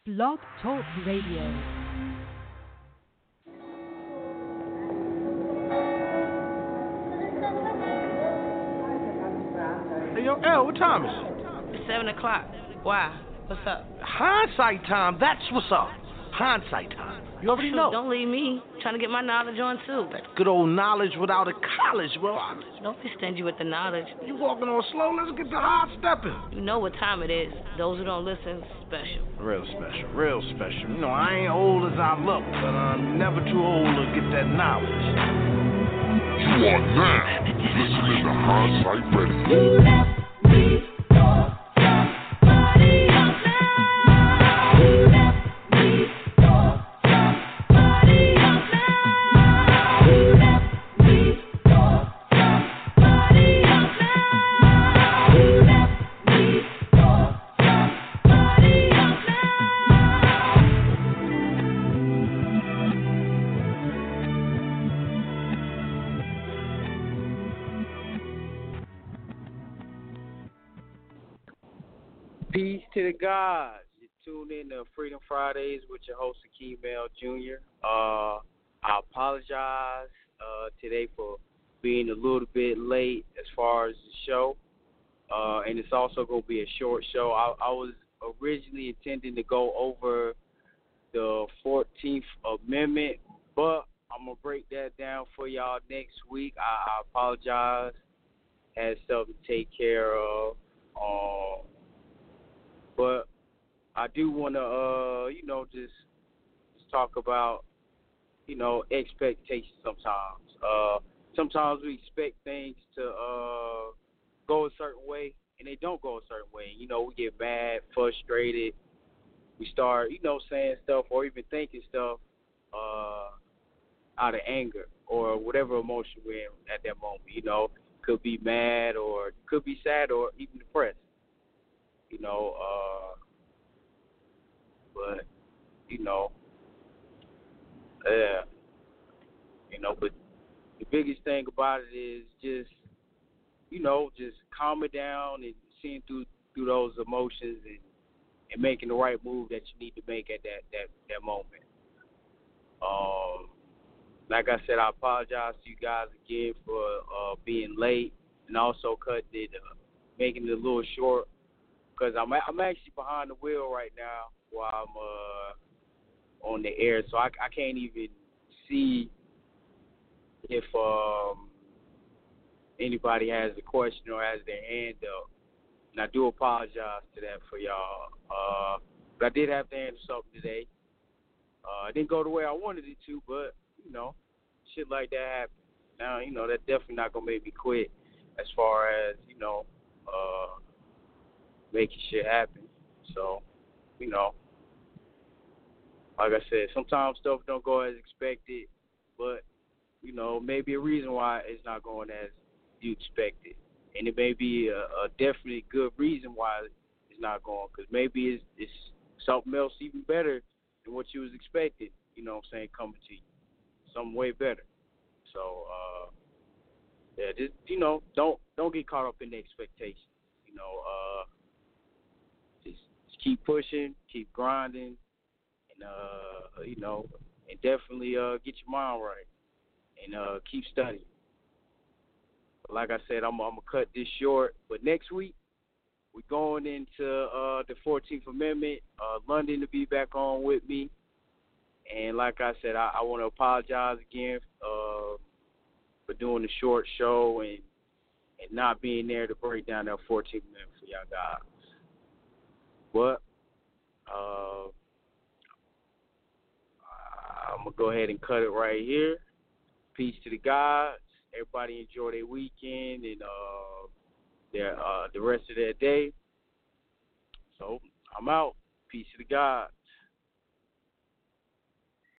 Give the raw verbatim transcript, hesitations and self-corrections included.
Blog Talk Radio. Hey, yo, L, what time is it? It's seven o'clock. Why? What's up? Hindsight time, that's what's up. Hindsight time. You already Shoot, know. Don't leave me. Trying to get my knowledge on, too. That good old knowledge without a college, bro. I- Don't be stingy with the knowledge. You walking on slow, let's get the hard stepping. You know what time it is. Those who don't listen, special. Real special, real special. You know, I ain't old as I look, but I'm never too old to get that knowledge. You are now listening to Hindsight Radio. Peace to the gods. You tune in to Freedom Fridays with your host, Akeem Bell Junior Uh, I apologize uh, today for being a little bit late as far as the show. Uh, and it's also going to be a short show. I, I was originally intending to go over the fourteenth Amendment, but I'm going to break that down for y'all next week. I, I apologize. Had something to take care of. Um, But I do want to, uh, you know, just, just talk about, you know, expectations sometimes. Uh, sometimes we expect things to uh, go a certain way, and they don't go a certain way. You know, we get mad, frustrated. We start, you know, saying stuff or even thinking stuff uh, out of anger or whatever emotion we're in at that moment. You know, could be mad or could be sad or even depressed. You know, uh, but, you know, yeah, you know, but the biggest thing about it is just, you know, just calm it down and seeing through through those emotions and, and making the right move that you need to make at that, that, that moment. Um, like I said, I apologize to you guys again for uh, being late and also cutting it, uh, making it a little short. Because I'm I'm actually behind the wheel right now while I'm uh, on the air, so I, I can't even see if um, anybody has a question or has their hand up. And I do apologize to that for y'all. Uh, but I did have to handle something today. Uh, it didn't go the way I wanted it to, but, you know, shit like that happens. Now, you know, that's definitely not going to make me quit as far as, you know, uh, making shit happen. So, you know, like I said, sometimes stuff don't go as expected, but, you know, maybe a reason why it's not going as you expected. And it may be a, a definitely good reason why it's not going, because maybe it's, it's something else even better than what you was expecting, you know what I'm saying, coming to you. Something way better. So, uh, yeah, just, you know, don't don't get caught up in the expectations. You know, uh, just, just keep pushing, keep grinding, and, uh, you know, and definitely uh, get your mind right and uh, keep studying. But like I said, I'm, I'm going to cut this short. But next week, we're going into uh, the fourteenth Amendment. Uh, London to be back on with me. And like I said, I, I want to apologize again uh, for doing the short show and, and not being there to break down that fourteenth Amendment for y'all guys. But uh, I'm going to go ahead and cut it right here. Peace to the gods. Everybody enjoy their weekend and uh, their uh, the rest of their day. So I'm out. Peace to the gods.